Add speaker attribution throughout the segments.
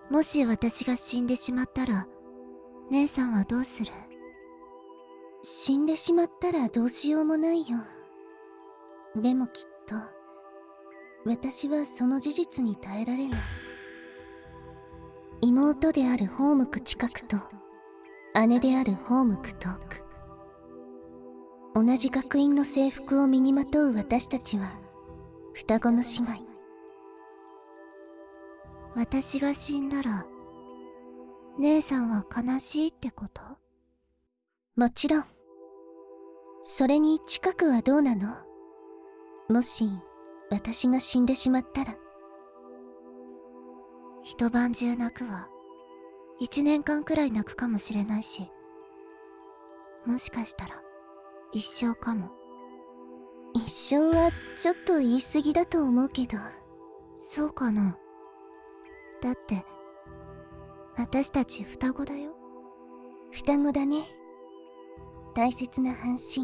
Speaker 1: もし私が死んでしまったら、姉さんはどうする？
Speaker 2: 死んでしまったらどうしようもないよ。でもきっと私はその事実に耐えられない。妹であるホームク近くと姉であるホームク遠く、同じ学院の制服を身にまとう私たちは双子の姉妹。
Speaker 1: 私が死んだら、姉さんは悲しいってこと？
Speaker 2: もちろん。それに近くはどうなの？もし私が死んでしまったら。
Speaker 1: 一晩中泣くわ。1年間くらい泣くかもしれないし、もしかしたら一生かも。
Speaker 2: 一生はちょっと言い過ぎだと思うけど。
Speaker 1: そうかな。だって私たち双子だよ。
Speaker 2: 双子だね。大切な半身。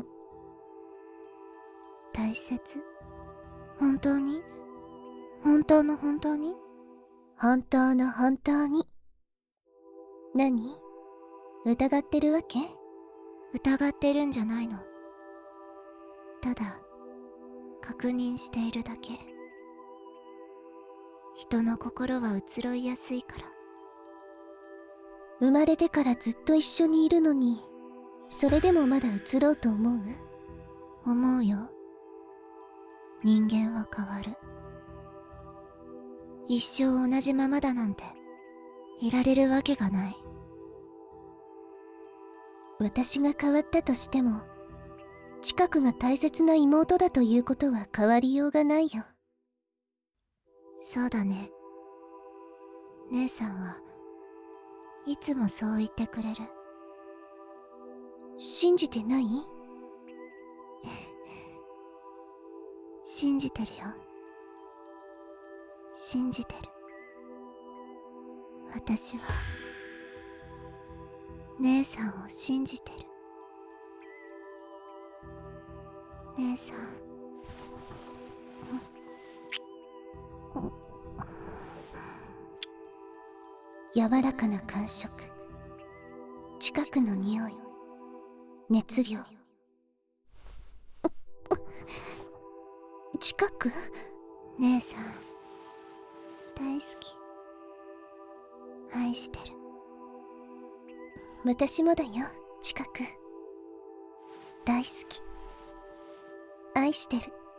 Speaker 1: 大切？本当に？本当の本当に？
Speaker 2: 本当の本当に。何？疑ってるわけ？
Speaker 1: 疑ってるんじゃないの。ただ確認しているだけ。人の心は移ろいやすいから。
Speaker 2: 生まれてからずっと一緒にいるのに、それでもまだ移ろうと思う？
Speaker 1: 思うよ。人間は変わる。一生同じままだなんていられるわけがない。
Speaker 2: 私が変わったとしても、近くが大切な妹だということは変わりようがないよ。
Speaker 1: そうだね。姉さんはいつもそう言ってくれる。
Speaker 2: 信じてない？
Speaker 1: 信じてるよ。信じてる。私は姉さんを信じてる。姉さん、
Speaker 2: 柔らかな感触、近くの匂い、熱量。近く？
Speaker 1: 姉さん大好き。愛してる。
Speaker 2: 私もだよ、近く。大好き。愛してる。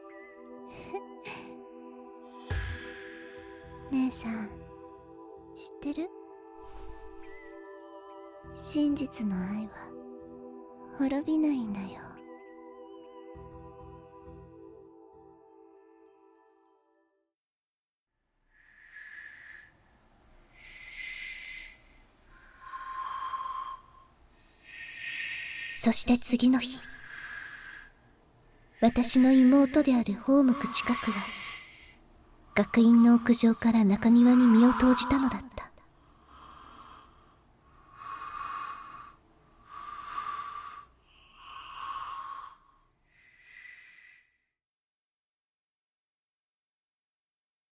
Speaker 1: 姉さん知ってる？真実の愛は滅びないんだよ。
Speaker 2: そして次の日、私の妹であるホームク近くは学院の屋上から中庭に身を投じたのだった。